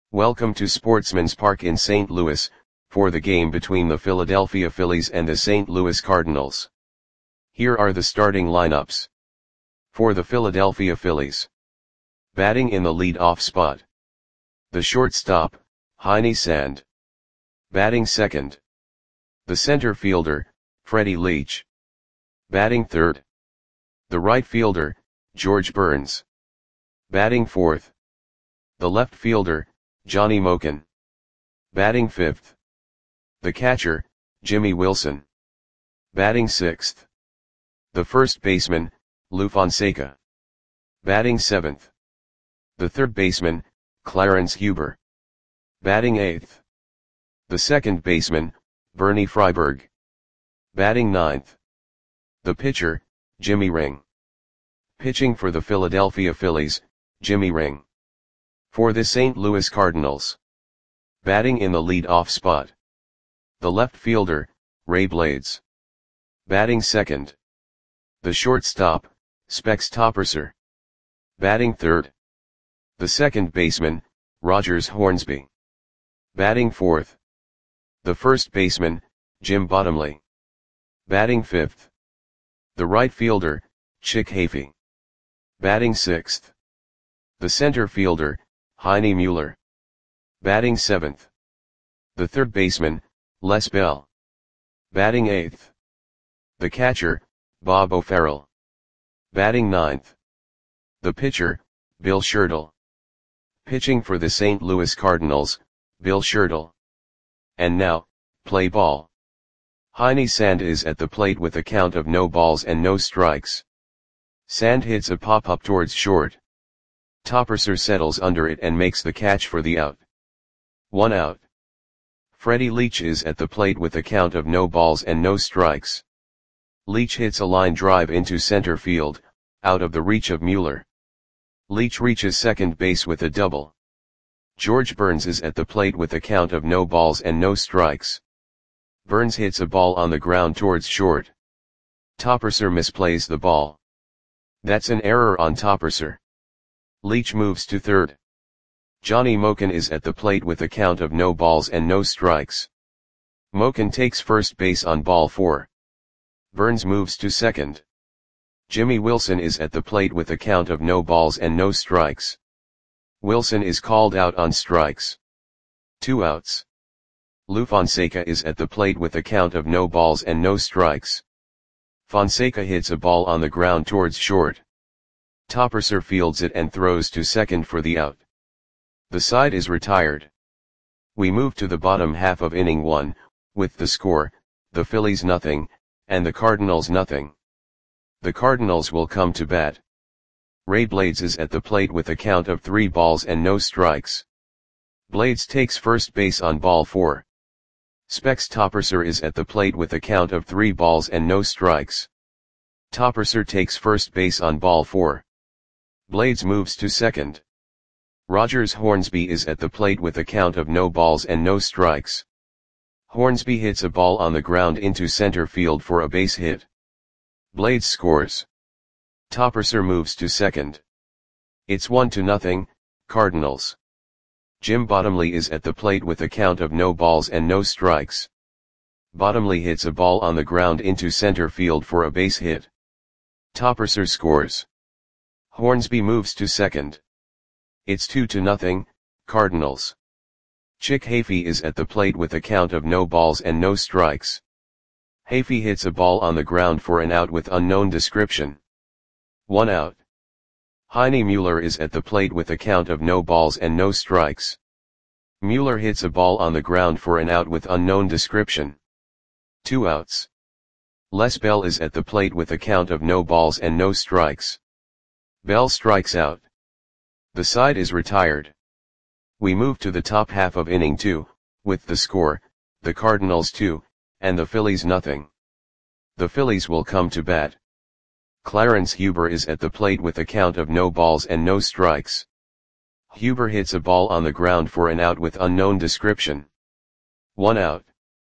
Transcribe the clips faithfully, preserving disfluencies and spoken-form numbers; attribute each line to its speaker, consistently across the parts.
Speaker 1: Welcome to Sportsman's Park in Saint Louis, for the game between the Philadelphia Phillies and the Saint Louis Cardinals. Here are the starting lineups. For the Philadelphia Phillies. Batting in the lead-off spot. The shortstop, Heine Sand. Batting second. The center fielder, Freddie Leach. Batting third. The right fielder, George Burns. Batting fourth. The left fielder, Johnny Moken. Batting fifth. The catcher, Jimmy Wilson. Batting sixth. The first baseman, Lou Fonseca. Batting seventh. The third baseman, Clarence Huber. Batting eighth. The second baseman, Bernie Freiberg. Batting ninth. The pitcher, Jimmy Ring. Pitching for the Philadelphia Phillies, Jimmy Ring. For the Saint Louis Cardinals. Batting in the lead-off spot. The left fielder, Ray Blades. Batting second. The shortstop, Specs Topperser. Batting third. The second baseman, Rogers Hornsby. Batting fourth. The first baseman, Jim Bottomley. Batting fifth. The right fielder, Chick Hafey. Batting sixth. The center fielder, Heine Mueller. Batting seventh. The third baseman, Les Bell. Batting eighth. The catcher, Bob O'Farrell. Batting ninth. The pitcher, Bill Shirtle. Pitching for the Saint Louis Cardinals, Bill Shirtle. And now, play ball. Heine Sand is at the plate with a count of no balls and no strikes. Sand hits a pop-up towards short. Topperser settles under it and makes the catch for the out. One out. Freddie Leach is at the plate with a count of no balls and no strikes. Leach hits a line drive into center field, out of the reach of Mueller. Leach reaches second base with a double. George Burns is at the plate with a count of no balls and no strikes. Burns hits a ball on the ground towards short. Topperser misplays the ball. That's an error on Topperser. Leach moves to third. Johnny Moken is at the plate with a count of no balls and no strikes. Moken takes first base on ball four. Burns moves to second. Jimmy Wilson is at the plate with a count of no balls and no strikes. Wilson is called out on strikes. Two outs. Lou Fonseca is at the plate with a count of no balls and no strikes. Fonseca hits a ball on the ground towards short. Topperser fields it and throws to second for the out. The side is retired. We move to the bottom half of inning one, with the score, the Phillies nothing, and the Cardinals nothing. The Cardinals will come to bat. Ray Blades is at the plate with a count of three balls and no strikes. Blades takes first base on ball four. Specs Topperser is at the plate with a count of three balls and no strikes. Topperser takes first base on ball four. Blades moves to second. Rogers Hornsby is at the plate with a count of no balls and no strikes. Hornsby hits a ball on the ground into center field for a base hit. Blades scores. Topperser moves to second. It's one to nothing, Cardinals. Jim Bottomley is at the plate with a count of no balls and no strikes. Bottomley hits a ball on the ground into center field for a base hit. Topperser scores. Hornsby moves to second. It's two to nothing, Cardinals. Chick Hafey is at the plate with a count of no balls and no strikes. Hafey hits a ball on the ground for an out with unknown description. One out. Heine Mueller is at the plate with a count of no balls and no strikes. Mueller hits a ball on the ground for an out with unknown description. Two outs. Les Bell is at the plate with a count of no balls and no strikes. Bell strikes out. The side is retired. We move to the top half of inning two, with the score, the Cardinals two, and the Phillies nothing. The Phillies will come to bat. Clarence Huber is at the plate with a count of no balls and no strikes. Huber hits a ball on the ground for an out with unknown description. One out.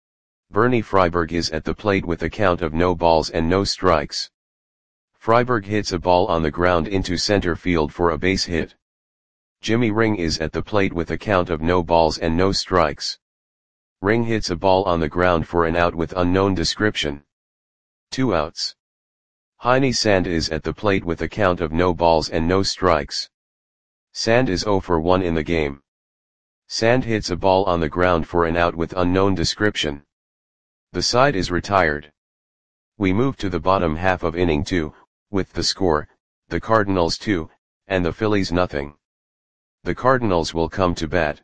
Speaker 1: Bernie Freiberg is at the plate with a count of no balls and no strikes. Freiberg hits a ball on the ground into center field for a base hit. Jimmy Ring is at the plate with a count of no balls and no strikes. Ring hits a ball on the ground for an out with unknown description. Two outs. Heine Sand is at the plate with a count of no balls and no strikes. Sand is zero for one in the game. Sand hits a ball on the ground for an out with unknown description. The side is retired. We move to the bottom half of inning two, with the score, the Cardinals two, and the Phillies nothing. The Cardinals will come to bat.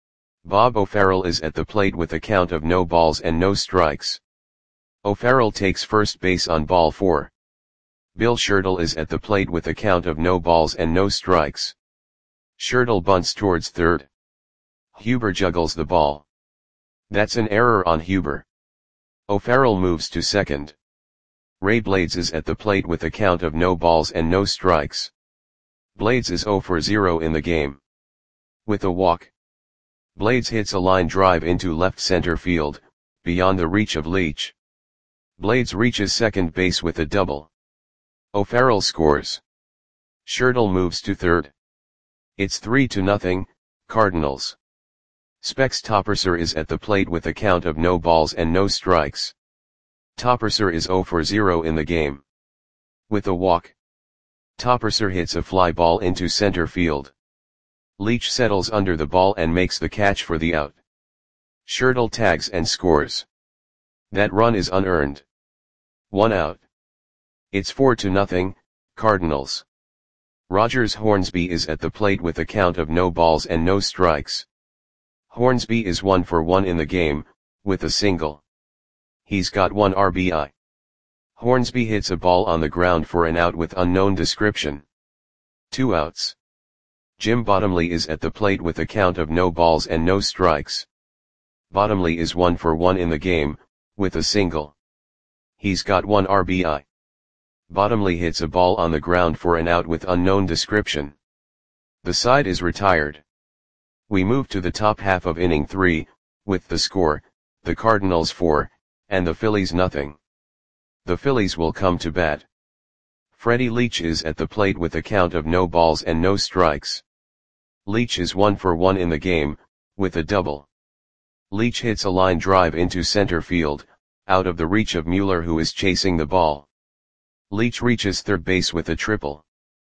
Speaker 1: Bob O'Farrell is at the plate with a count of no balls and no strikes. O'Farrell takes first base on ball four. Bill Schertle is at the plate with a count of no balls and no strikes. Schertle bunts towards third. Huber juggles the ball. That's an error on Huber. O'Farrell moves to second. Ray Blades is at the plate with a count of no balls and no strikes. Blades is zero for zero in the game. With a walk. Blades hits a line drive into left center field, beyond the reach of Leach. Blades reaches second base with a double. O'Farrell scores. Schertle moves to third. It's three to nothing, Cardinals. Specs Topperser is at the plate with a count of no balls and no strikes. Topperser is zero for zero in the game. With a walk. Topperser hits a fly ball into center field. Leach settles under the ball and makes the catch for the out. Schertle tags and scores. That run is unearned. One out. It's four to nothing, Cardinals. Rogers Hornsby is at the plate with a count of no balls and no strikes. Hornsby is one for one in the game, with a single. He's got one R B I. Hornsby hits a ball on the ground for an out with unknown description. Two outs. Jim Bottomley is at the plate with a count of no balls and no strikes. Bottomley is one for one in the game, with a single. He's got one R B I. Bottomley hits a ball on the ground for an out with unknown description. The side is retired. We move to the top half of inning three, with the score, the Cardinals four, and the Phillies nothing. The Phillies will come to bat. Freddie Leach is at the plate with a count of no balls and no strikes. Leach is one for one in the game, with a double. Leach hits a line drive into center field, out of the reach of Mueller who is chasing the ball. Leach reaches third base with a triple.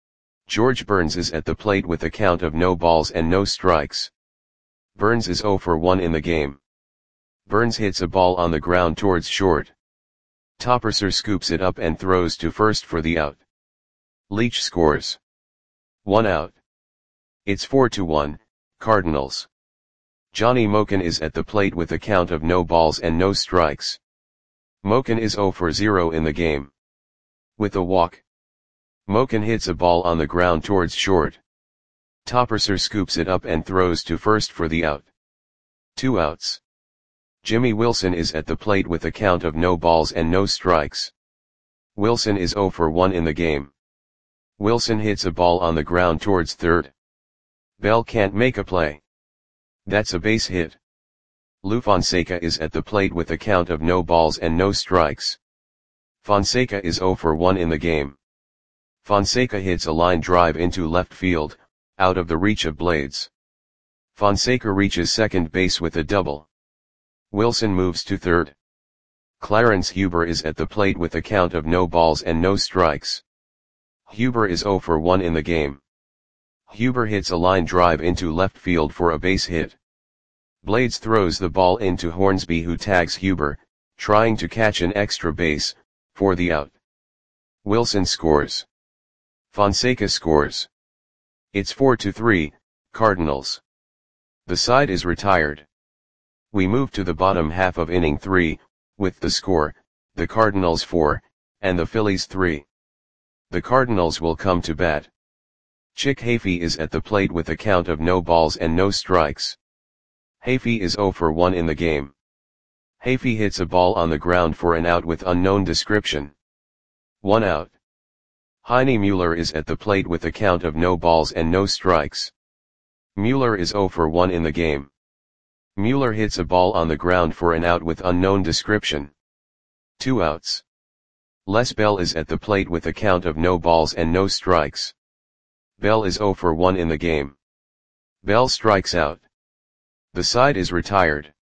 Speaker 1: George Burns is at the plate with a count of no balls and no strikes. Burns is zero for one in the game. Burns hits a ball on the ground towards short. Topperser scoops it up and throws to first for the out. Leach scores. One out. It's four to one, Cardinals. Johnny Moken is at the plate with a count of no balls and no strikes. Moken is zero for zero in the game. With a walk. Moken hits a ball on the ground towards short. Topperser scoops it up and throws to first for the out. Two outs. Jimmy Wilson is at the plate with a count of no balls and no strikes. Wilson is zero for one in the game. Wilson hits a ball on the ground towards third. Bell can't make a play. That's a base hit. Lou Fonseca is at the plate with a count of no balls and no strikes. Fonseca is zero for one in the game. Fonseca hits a line drive into left field, out of the reach of Blades. Fonseca reaches second base with a double. Wilson moves to third. Clarence Huber is at the plate with a count of no balls and no strikes. Huber is zero for one in the game. Huber hits a line drive into left field for a base hit. Blades throws the ball into Hornsby who tags Huber, trying to catch an extra base, for the out. Wilson scores. Fonseca scores. It's four to three, Cardinals. The side is retired. We move to the bottom half of inning three, with the score, the Cardinals four, and the Phillies three. The Cardinals will come to bat. Chick Hafey is at the plate with a count of no balls and no strikes. Hafey is zero for one in the game. Hafey hits a ball on the ground for an out with unknown description. One out. Heine Mueller is at the plate with a count of no balls and no strikes. Mueller is zero for one in the game. Mueller hits a ball on the ground for an out with unknown description. Two outs. Les Bell is at the plate with a count of no balls and no strikes. Bell is zero for one in the game. Bell strikes out. The side is retired.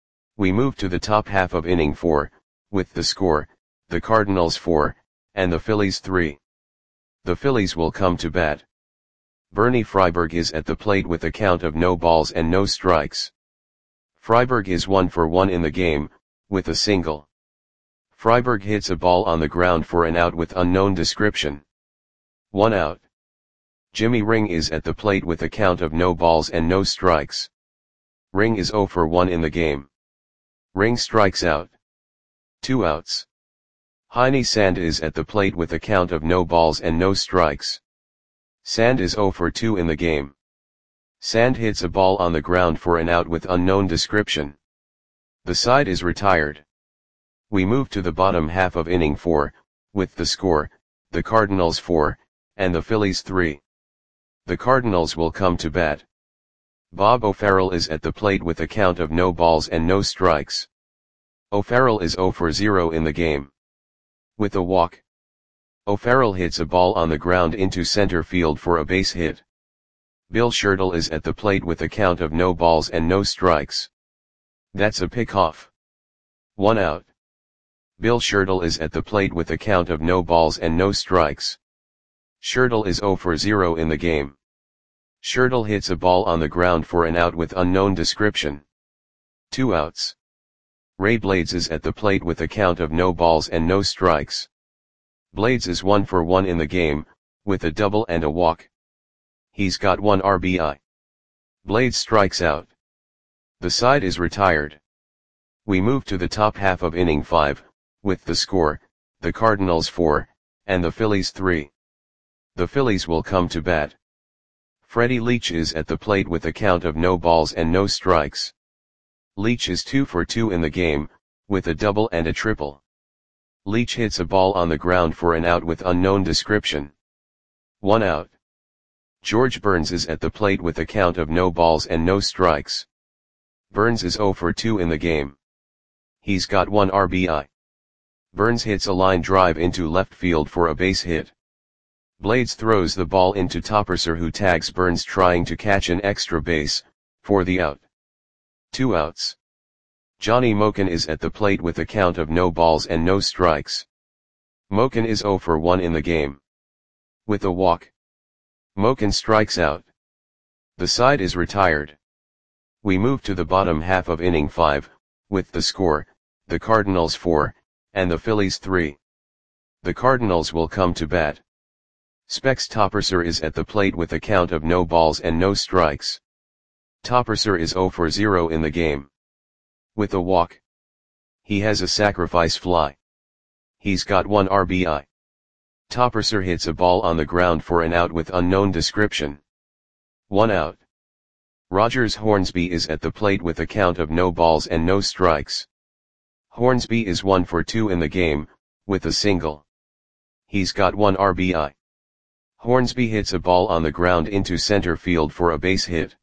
Speaker 1: We move to the top half of inning four, with the score, the Cardinals four, and the Phillies three. The Phillies will come to bat. Bernie Freiberg is at the plate with a count of no balls and no strikes. Freiberg is one for one in the game, with a single. Freiberg hits a ball on the ground for an out with unknown description. One out. Jimmy Ring is at the plate with a count of no balls and no strikes. Ring is zero for one in the game. Ring strikes out. Two outs. Heine Sand is at the plate with a count of no balls and no strikes. Sand is zero for two in the game. Sand hits a ball on the ground for an out with unknown description. The side is retired. We move to the bottom half of inning four, with the score, the Cardinals four, and the Phillies three. The Cardinals will come to bat. Bob O'Farrell is at the plate with a count of no balls and no strikes. O'Farrell is zero for zero in the game. With a walk. O'Farrell hits a ball on the ground into center field for a base hit. Bill Schertle is at the plate with a count of no balls and no strikes. That's a pickoff. One out. Bill Schertle is at the plate with a count of no balls and no strikes. Schertle is zero for zero in the game. Schertle hits a ball on the ground for an out with unknown description. Two outs. Ray Blades is at the plate with a count of no balls and no strikes. Blades is one for one in the game, with a double and a walk. He's got one R B I. Blades strikes out. The side is retired. We move to the top half of inning five, with the score, the Cardinals four, and the Phillies three. The Phillies will come to bat. Freddie Leach is at the plate with a count of no balls and no strikes. Leach is two for two in the game, with a double and a triple. Leach hits a ball on the ground for an out with unknown description. One out. George Burns is at the plate with a count of no balls and no strikes. Burns is zero for two in the game. He's got one R B I. Burns hits a line drive into left field for a base hit. Blades throws the ball into Topperser, who tags Burns trying to catch an extra base, for the out. Two outs. Johnny Moken is at the plate with a count of no balls and no strikes. Moken is zero for one in the game. With a walk. Moken strikes out. The side is retired. We move to the bottom half of inning five, with the score, the Cardinals four, and the Phillies three. The Cardinals will come to bat. Specs Topperser is at the plate with a count of no balls and no strikes. Topperser is zero for zero in the game. With a walk. He has a sacrifice fly. He's got one R B I. Topperser hits a ball on the ground for an out with unknown description. One out. Rogers Hornsby is at the plate with a count of no balls and no strikes. Hornsby is one for two in the game, with a single. He's got one R B I. Hornsby hits a ball on the ground into center field for a base hit.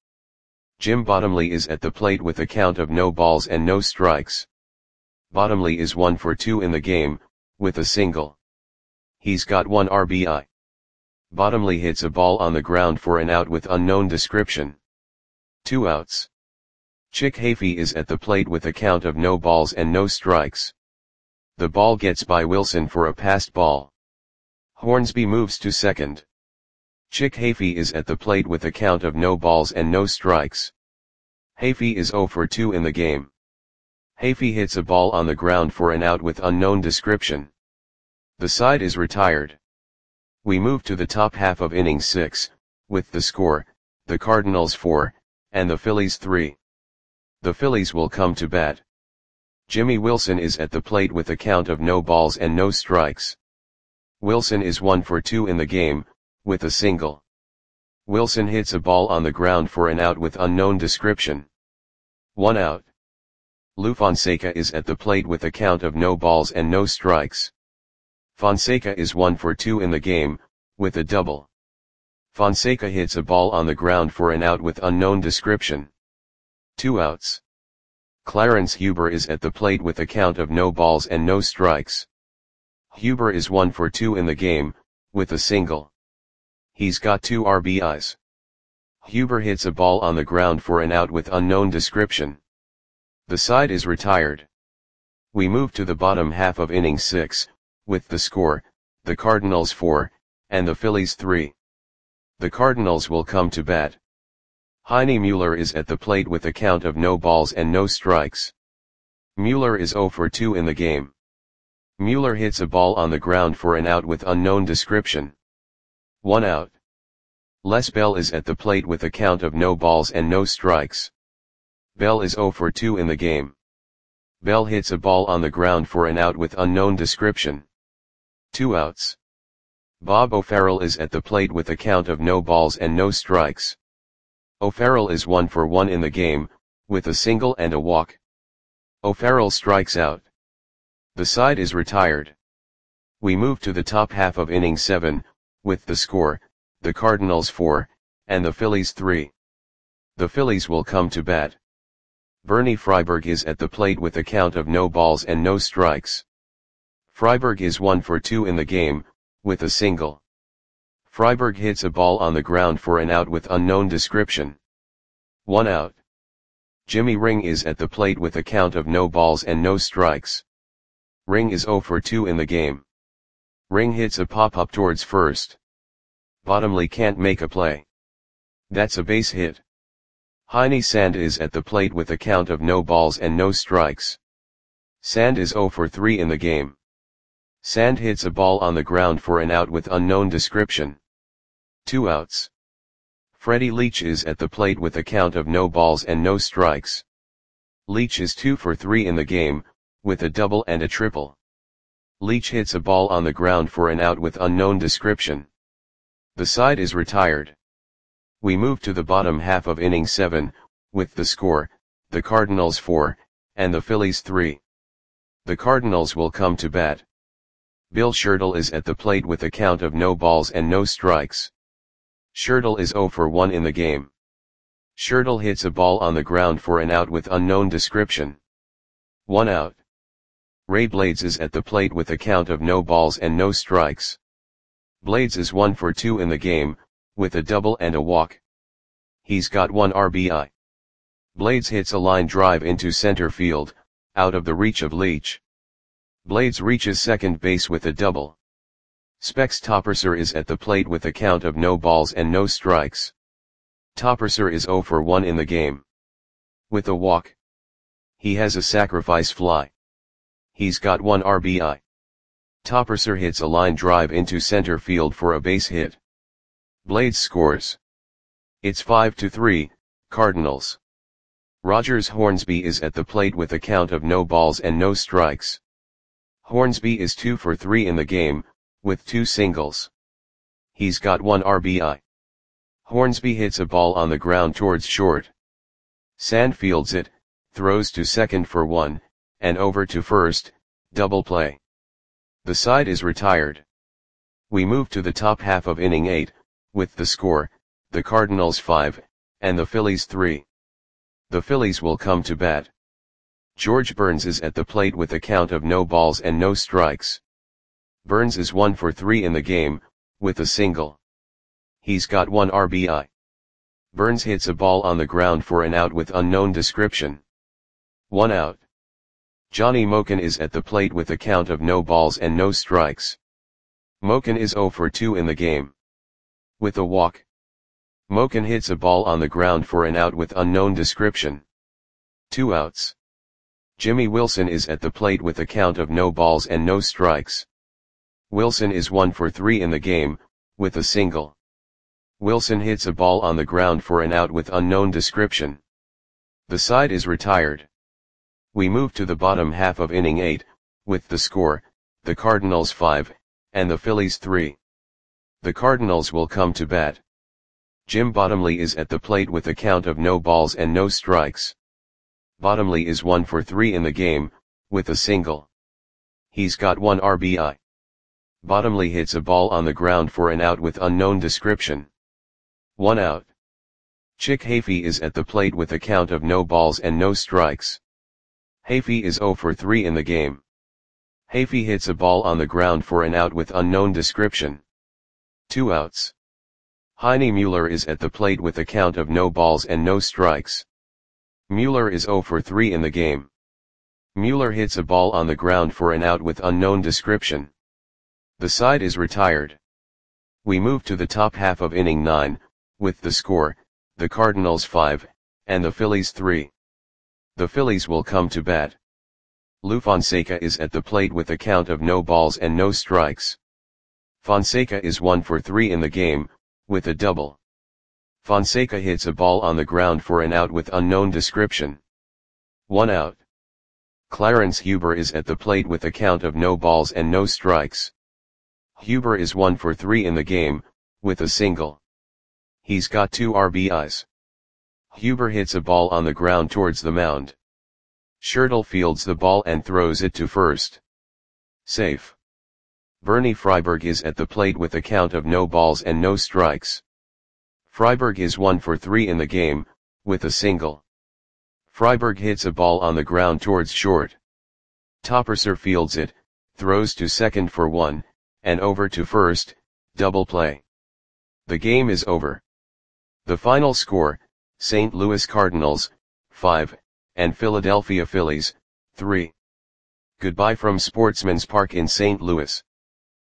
Speaker 1: Jim Bottomley is at the plate with a count of no balls and no strikes. Bottomley is one for two in the game, with a single. He's got one R B I. Bottomley hits a ball on the ground for an out with unknown description. Two outs. Chick Hafey is at the plate with a count of no balls and no strikes. The ball gets by Wilson for a passed ball. Hornsby moves to second. Chick Hafey is at the plate with a count of no balls and no strikes. Hafey is zero for two in the game. Hafey hits a ball on the ground for an out with unknown description. The side is retired. We move to the top half of inning six, with the score, the Cardinals four, and the Phillies three. The Phillies will come to bat. Jimmy Wilson is at the plate with a count of no balls and no strikes. Wilson is one for two in the game, with a single. Wilson hits a ball on the ground for an out with unknown description. One out. Lou Fonseca is at the plate with a count of no balls and no strikes. Fonseca is one for two in the game, with a double. Fonseca hits a ball on the ground for an out with unknown description. Two outs. Clarence Huber is at the plate with a count of no balls and no strikes. Huber is one for two in the game, with a single. He's got two R B Is. Huber hits a ball on the ground for an out with unknown description. The side is retired. We move to the bottom half of inning six, with the score, the Cardinals four, and the Phillies three. The Cardinals will come to bat. Heine Mueller is at the plate with a count of no balls and no strikes. Mueller is oh for two in the game. Mueller hits a ball on the ground for an out with unknown description. One out. Les Bell is at the plate with a count of no balls and no strikes. Bell is oh for two in the game. Bell hits a ball on the ground for an out with unknown description. Two outs. Bob O'Farrell is at the plate with a count of no balls and no strikes. O'Farrell is one for one in the game, with a single and a walk. O'Farrell strikes out. The side is retired. We move to the top half of inning seven, with the score, the Cardinals four, and the Phillies three. The Phillies will come to bat. Bernie Freiberg is at the plate with a count of no balls and no strikes. Freiberg is one for two in the game, with a single. Freiberg hits a ball on the ground for an out with unknown description. One out. Jimmy Ring is at the plate with a count of no balls and no strikes. Ring is oh for two in the game. Ring hits a pop-up towards first. Bottomley can't make a play. That's a base hit. Heine Sand is at the plate with a count of no balls and no strikes. Sand is oh for three in the game. Sand hits a ball on the ground for an out with unknown description. Two outs. Freddie Leach is at the plate with a count of no balls and no strikes. Leach is two for three in the game, with a double and a triple. Leach hits a ball on the ground for an out with unknown description. The side is retired. We move to the bottom half of inning seven, with the score, the Cardinals four, and the Phillies three. The Cardinals will come to bat. Bill Schertle is at the plate with a count of no balls and no strikes. Schertle is oh for one in the game. Schertle hits a ball on the ground for an out with unknown description. One out. Ray Blades is at the plate with a count of no balls and no strikes. Blades is one for two in the game, with a double and a walk. He's got one R B I. Blades hits a line drive into center field, out of the reach of Leach. Blades reaches second base with a double. Specs Topperser is at the plate with a count of no balls and no strikes. Topperser is oh for one in the game. With a walk. He has a sacrifice fly. He's got one R B I. Topperser hits a line drive into center field for a base hit. Blades scores. It's five to three, Cardinals. Rogers Hornsby is at the plate with a count of no balls and no strikes. Hornsby is two for three in the game, with two singles. He's got one R B I. Hornsby hits a ball on the ground towards short. Sand fields it, throws to second for one, and over to first, double play. The side is retired. We move to the top half of inning eight, with the score, the Cardinals five, and the Phillies three. The Phillies will come to bat. George Burns is at the plate with a count of no balls and no strikes. Burns is one for three in the game, with a single. He's got one R B I. Burns hits a ball on the ground for an out with unknown description. One out. Johnny Moken is at the plate with a count of no balls and no strikes. Moken is oh for two in the game. With a walk. Moken hits a ball on the ground for an out with unknown description. Two outs. Jimmy Wilson is at the plate with a count of no balls and no strikes. Wilson is one for three in the game, with a single. Wilson hits a ball on the ground for an out with unknown description. The side is retired. We move to the bottom half of inning eight, with the score, the Cardinals five, and the Phillies three. The Cardinals will come to bat. Jim Bottomley is at the plate with a count of no balls and no strikes. Bottomley is one for three in the game, with a single. He's got one R B I. Bottomley hits a ball on the ground for an out with unknown description. One out. Chick Hafey is at the plate with a count of no balls and no strikes. Hafey is oh for three in the game. Hafey hits a ball on the ground for an out with unknown description. Two outs. Heine Mueller is at the plate with a count of no balls and no strikes. Mueller is zero for three in the game. Mueller hits a ball on the ground for an out with unknown description. The side is retired. We move to the top half of inning nine, with the score, the Cardinals five, and the Phillies three. The Phillies will come to bat. Lou Fonseca is at the plate with a count of no balls and no strikes. Fonseca is one for three in the game, with a double. Fonseca hits a ball on the ground for an out with unknown description. One out. Clarence Huber is at the plate with a count of no balls and no strikes. Huber is one for three in the game, with a single. He's got two R B Is. Huber hits a ball on the ground towards the mound. Schertle fields the ball and throws it to first. Safe. Bernie Freiberg is at the plate with a count of no balls and no strikes. Freiberg is one for three in the game, with a single. Freiberg hits a ball on the ground towards short. Topperser fields it, throws to second for one, and over to first, double play. The game is over. The final score, Saint Louis Cardinals, five, and Philadelphia Phillies, three. Goodbye from Sportsman's Park in Saint Louis.